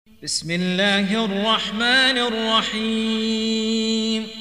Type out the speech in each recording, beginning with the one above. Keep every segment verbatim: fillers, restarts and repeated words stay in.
بسم الله الرحمن الرحيم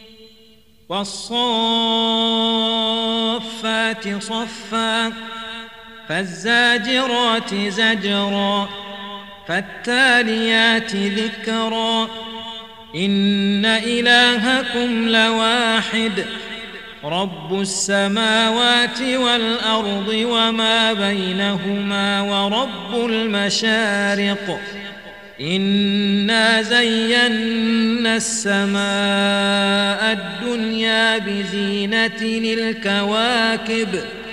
والصافات صفا فالزاجرات زجرا فالتاليات ذكرا إن إلهكم لواحد رب السماوات والأرض وما بينهما ورب المشارق إنا زينا السماء الدنيا بزينة الكواكب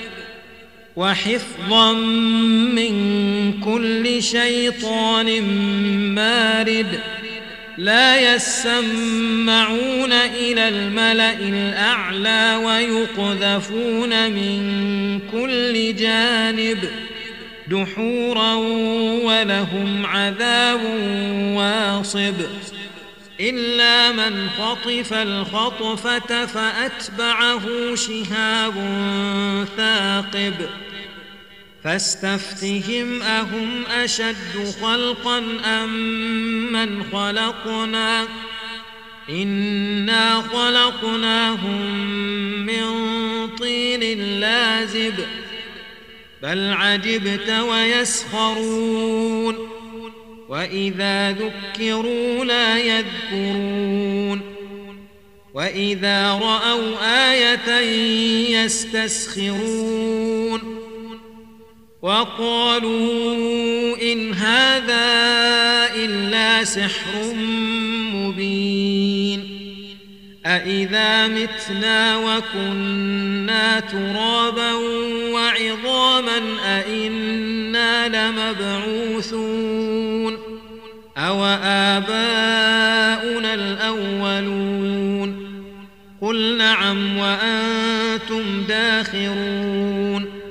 وحفظا من كل شيطان مارد لا يسمعون إلى الملأ الأعلى ويقذفون من كل جانب دحورا ولهم عذاب واصب إلا من خطف الخطفة فأتبعه شهاب ثاقب فاستفتهم أهم أشد خلقا أم من خلقنا إنا خلقناهم من طين لازب بل عجبت ويسخرون وإذا ذكروا لا يذكرون وإذا رأوا آية يستسخرون وقالوا إن هذا إلا سحر مبين أإذا متنا وكنا ترابا وعظاما أإنا لمبعوثون أو آباؤنا الأولون قل نعم وأنتم داخرون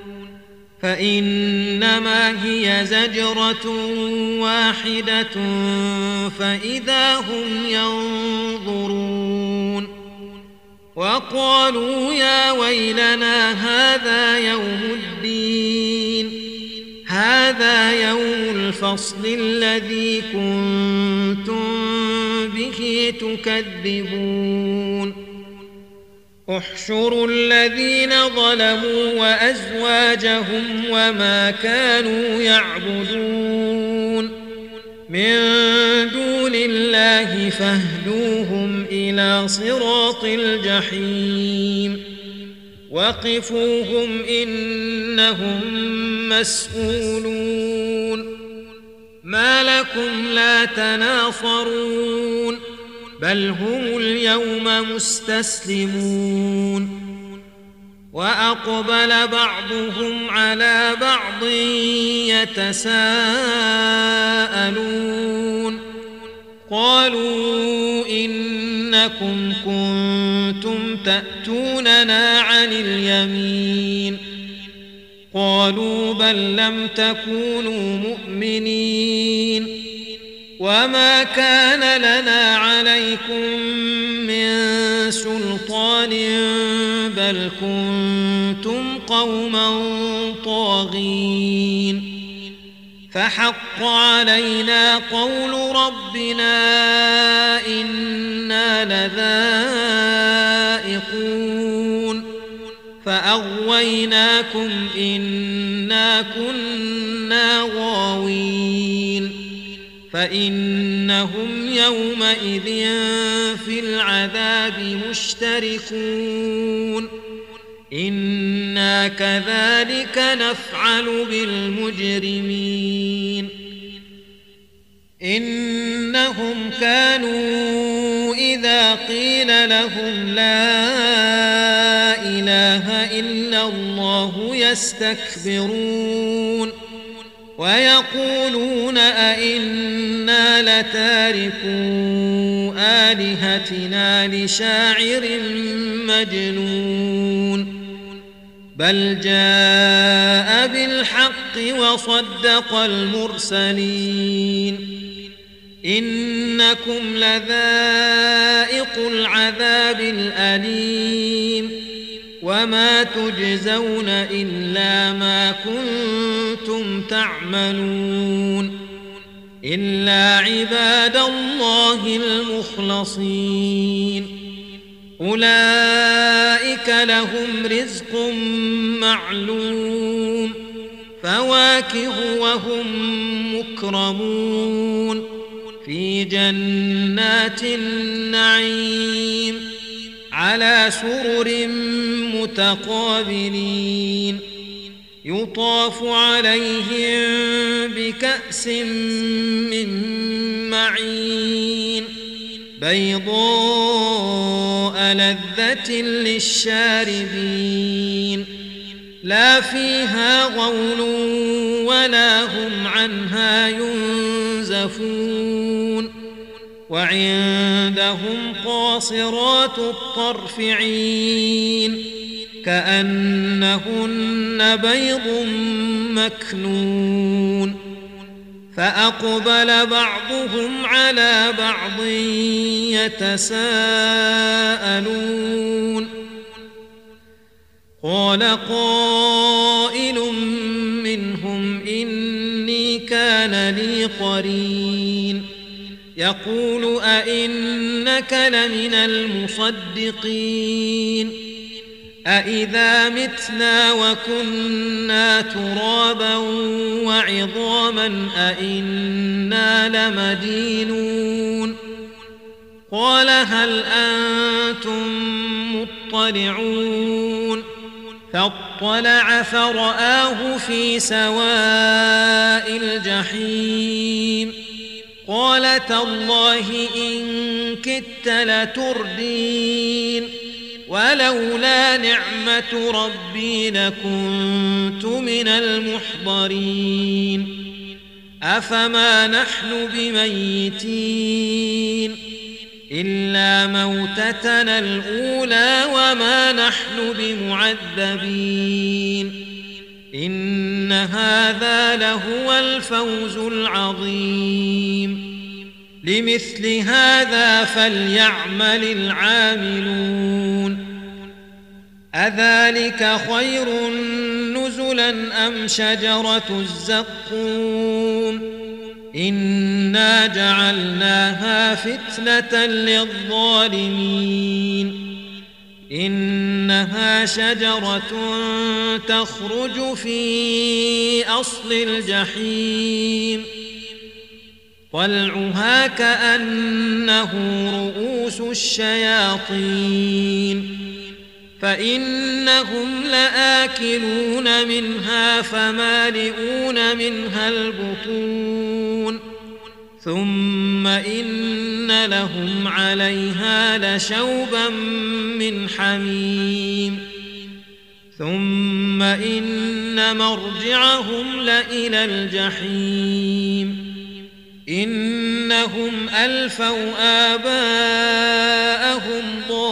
فإنما هي زجرة واحدة فإذا هم ينظرون وقالوا يا ويلنا هذا يوم الدين هذا يوم الفصل الذي كنتم به تكذبون احشروا الذين ظلموا وأزواجهم وما كانوا يعبدون من دون الله فاهدوهم إلى صراط الجحيم وقفوهم إنهم مسؤولون ما لكم لا تناصرون بل هم اليوم مستسلمون وأقبل بعضهم على بعض يتساءلون قالوا إنكم كنتم تأتوننا عن اليمين قالوا بل لم تكونوا مؤمنين وما كان لنا عليكم من سلطان بل كنتم قوما طاغين فحق علينا قول ربنا إنا لذائقون فأغويناكم إنا كنا غاوين فإنهم يومئذ في العذاب مشتركون إنا كذلك نفعل بالمجرمين إنهم كانوا إذا قيل لهم لا إله إلا الله يستكبرون ويقولون أئنا لتاركو آلهتنا لشاعر مجنون بل جاء بالحق وصدق المرسلين إنكم لذائق العذاب الأليم وما تجزون إلا ما كنتم تعملون إلا عباد الله المخلصين أولئك لهم رزق معلوم فواكه وهم مكرمون في جنات النعيم على سرر متقابلين يطاف عليهم بكأس من معين بيضاء لذة للشاربين لا فيها غول ولا هم عنها ينزفون وعندهم قاصرات الطرف عين كأنهن بيض مكنون فأقبل بعضهم على بعض يتساءلون قال قائل منهم إني كان لي قرين يقول أئنك لمن المصدقين أإذا متنا وكنا ترابا وعظاما أئنا لمدينون قال هل أنتم مطلعون فاطلع فرآه في سواء الجحيم قال تالله إن كدت لتردين ولولا نعمة ربي لكنت من المحضرين أفما نحن بميتين إلا موتتنا الأولى وما نحن بمعذبين إن هذا لهو الفوز العظيم لمثل هذا فليعمل العاملون أذلك خير نزلا أم شجرة الزقوم إنا جعلناها فتنة للظالمين إنها شجرة تخرج في أصل الجحيم طلعها كأنه رؤوس الشياطين فإنهم لآكلون منها فمالئون منها البطون ثم إن لهم عليها لشوبا من حميم ثم إن مرجعهم لإلى الجحيم إنهم ألفوا آباءهم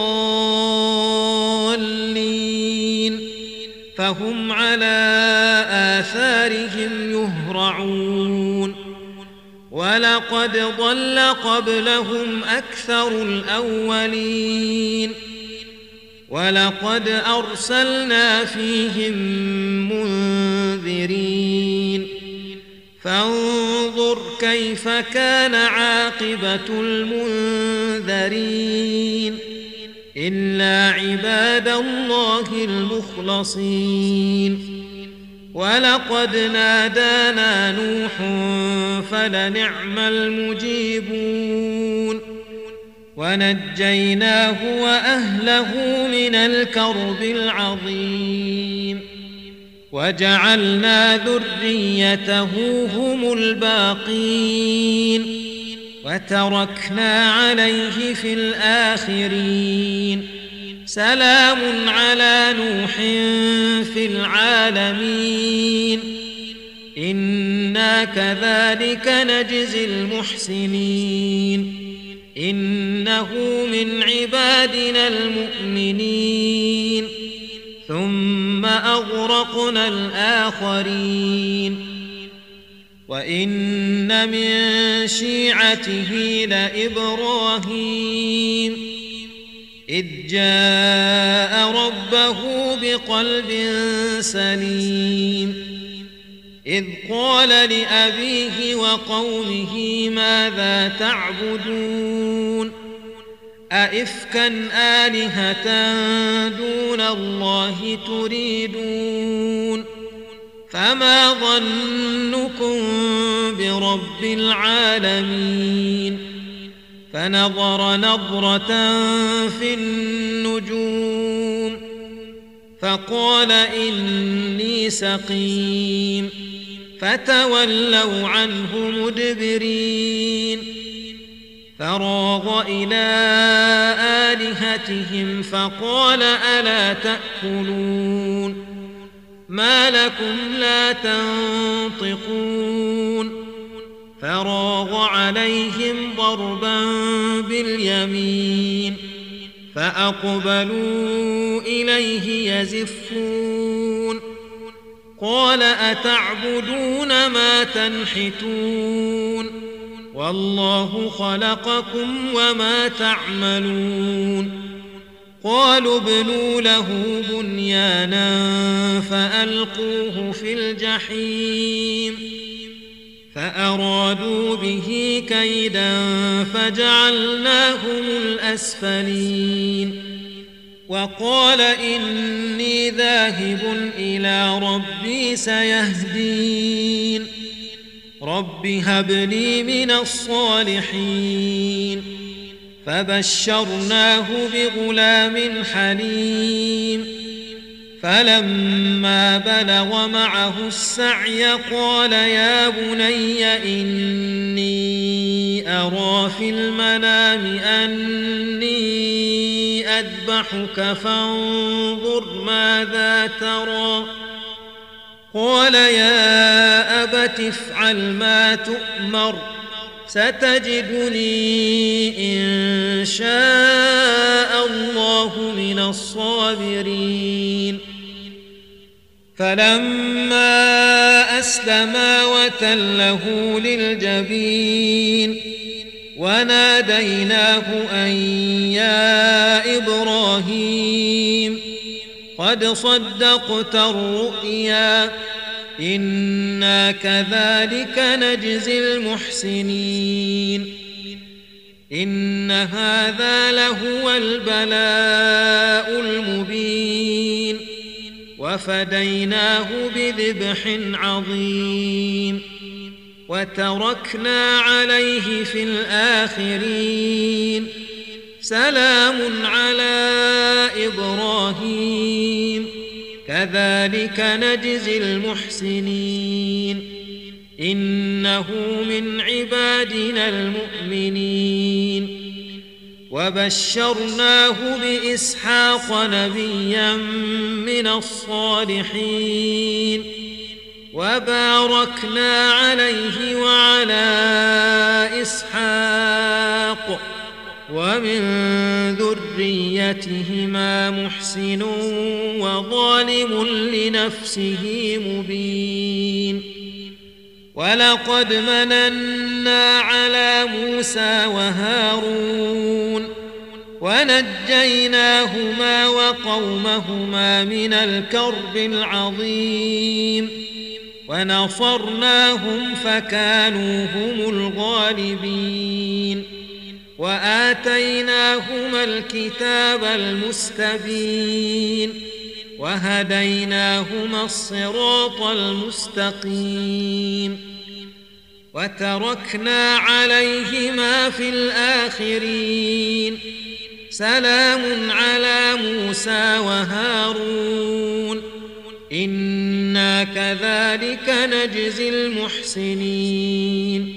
ضالين فهم على آثارهم يهرعون ولقد ضل قبلهم أكثر الأولين ولقد أرسلنا فيهم منذرين فانظر كيف كان عاقبة المنذرين إلا عباد الله المخلصين ولقد نادانا نوح فلنعم المجيبون ونجيناه وأهله من الكرب العظيم وجعلنا ذريته هم الباقين وتركنا عليه في الآخرين سلام على نوح في العالمين إنا كذلك نجزي المحسنين إنه من عبادنا المؤمنين ثم أغرقنا الآخرين وإن من شيعته لإبراهيم إذ جاء ربه بقلب سليم إذ قال لأبيه وقومه ماذا تعبدون أئفكا آلهة دون الله تريدون فما ظنكم برب العالمين فنظر نظرة في النجوم فقال إني سقيم فتولوا عنه مدبرين فراغ إلى آلهتهم فقال ألا تأكلون ما لكم لا تنطقون فراغ عليهم ضربا باليمين فأقبلوا إليه يزفون قال أتعبدون ما تنحتون والله خلقكم وما تعملون قالوا ابنوا له بنيانا فألقوه في الجحيم فأرادوا به كيدا فجعلناهم الأسفلين وقال إني ذاهب إلى ربي سيهدين رب هب لي من الصالحين فبشرناه بغلام حليم فلما بلغ معه السعي قال يا بني إني أرى في المنام أني أذبحك فانظر ماذا ترى قال يا أبت افعل ما تؤمر ستجدني إن شاء الله من الصابرين فلما أسلما وتله للجبين وناديناه أن يا إبراهيم قد صدقت الرؤيا إنا كذلك نجزي المحسنين إن هذا لهو البلاء المبين وفديناه بذبح عظيم وتركنا عليه في الآخرين سلام على إبراهيم كذلك نجزي المحسنين إنه من عبادنا المؤمنين وبشرناه بإسحاق نبيا من الصالحين وباركنا عليه وعلى إسحاق ومن ذريتهما محسن وظالم لنفسه مبين ولقد مننا على موسى وهارون ونجيناهما وقومهما من الكرب العظيم ونصرناهم فكانوا هم الغالبين وآتيناهما الكتاب المستبين وهديناهما الصراط المستقيم وتركنا عليهما في الآخرين سلام على موسى وهارون إنا كذلك نجزي المحسنين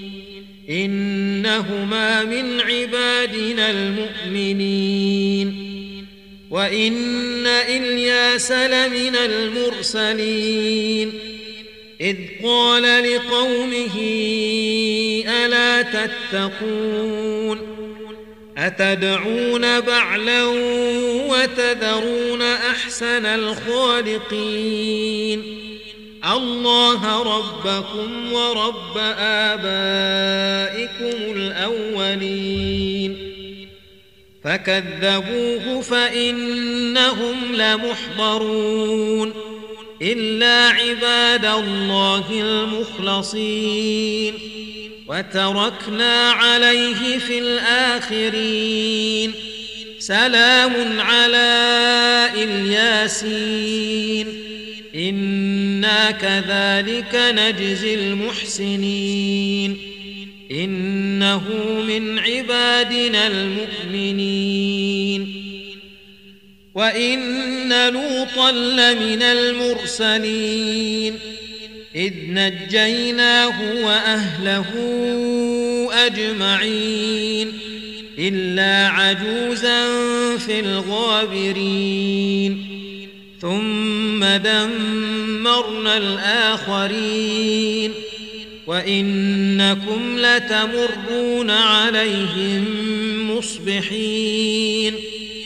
إنهما من عبادنا المؤمنين وإن إلياس لمن المرسلين إذ قال لقومه ألا تتقون أتدعون بعلا وتذرون أحسن الخالقين الله ربكم ورب آبائكم الأولين فكذبوه فإنهم لمحضرون إلا عباد الله المخلصين وتركنا عليه في الآخرين سلام على الياسين إنا كذلك نجزي المحسنين إنه من عبادنا المؤمنين وإن لوطا لمن المرسلين إذ نجيناه وأهله أجمعين إلا عجوزا في الغابرين ثم دمرنا الآخرين وإنكم لتمرون عليهم مصبحين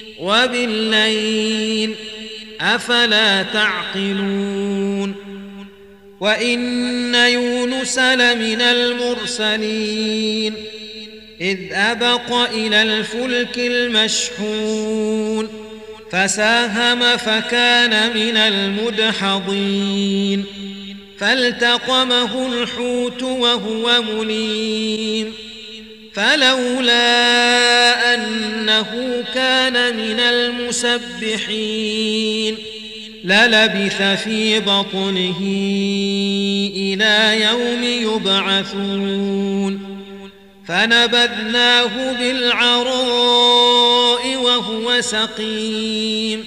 وبالليل أفلا تعقلون وإن يونس لمن المرسلين إذ أبق إلى الفلك المشحون فساهم فكان من المدحضين فالتقمه الحوت وهو مليم فلولا أنه كان من المسبحين للبث في بطنه إلى يوم يبعثون فنبذناه بالعراء وهو سقيم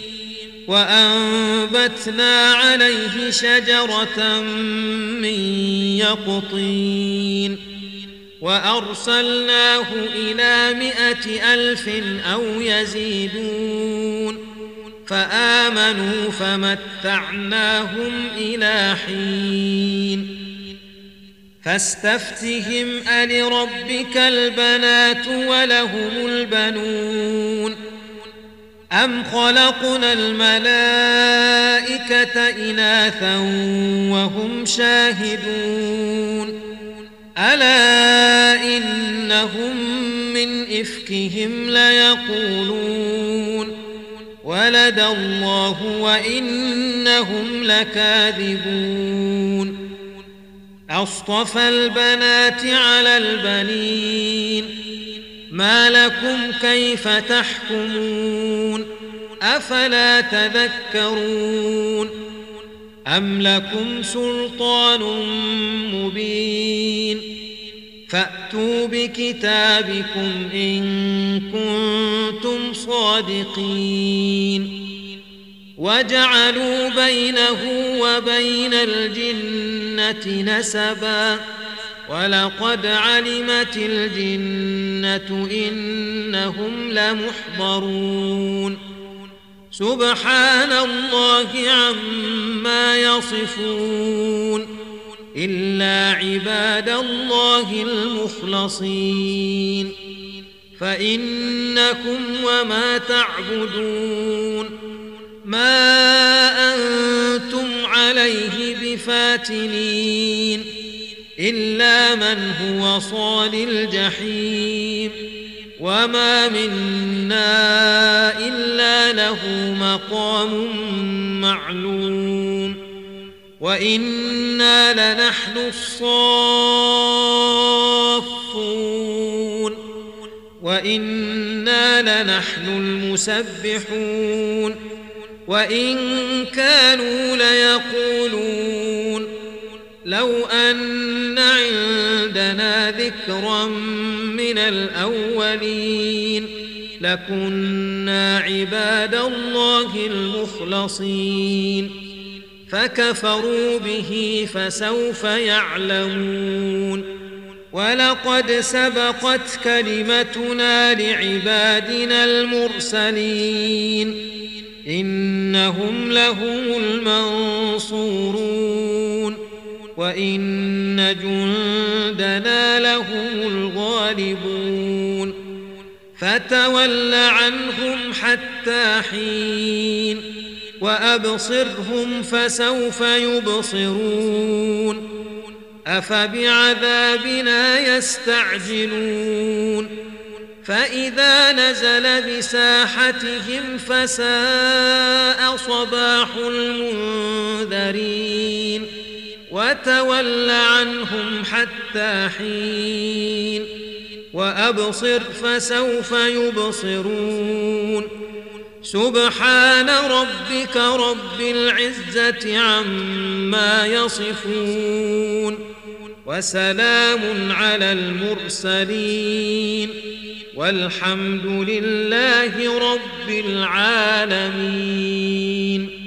وأنبتنا عليه شجرة من يقطين وأرسلناه إلى مائة ألف أو يزيدون فآمنوا فمتعناهم إلى حين فاستفتهم ألربك البنات ولهم البنون أم خلقنا الملائكة إناثا وهم شاهدون ألا إنهم من إفكهم ليقولون ولد الله وإنهم لكاذبون أصطفى البنات على البنين ما لكم كيف تحكمون أفلا تذكرون أم لكم سلطان مبين فأتوا بكتابكم إن كنتم صادقين وجعلوا بينه وبين الجنة نسبا ولقد علمت الجنة إنهم لمحضرون سبحان الله عما يصفون إلا عباد الله المخلصين فإنكم وما تعبدون ما أنتم عليه بفاتنين إلا من هو صال الجحيم وما منا إلا له مقام معلوم وإنا لنحن الصافون وإنا لنحن المسبحون وإن كانوا ليقولون لو أن عندنا ذكرا من الأولين لكنا عباد الله المخلصين فكفروا به فسوف يعلمون ولقد سبقت كلمتنا لعبادنا المرسلين إنهم لهم المنصورون وإن جندنا لهم الغالبون فتول عنهم حتى حين وأبصرهم فسوف يبصرون أفبعذابنا يستعجلون فإذا نزل بساحتهم فساء صباح المنذرين وتول عنهم حتى حين وأبصر فسوف يبصرون سبحان ربك رب العزة عما يصفون وسلام على المرسلين والحمد لله رب العالمين.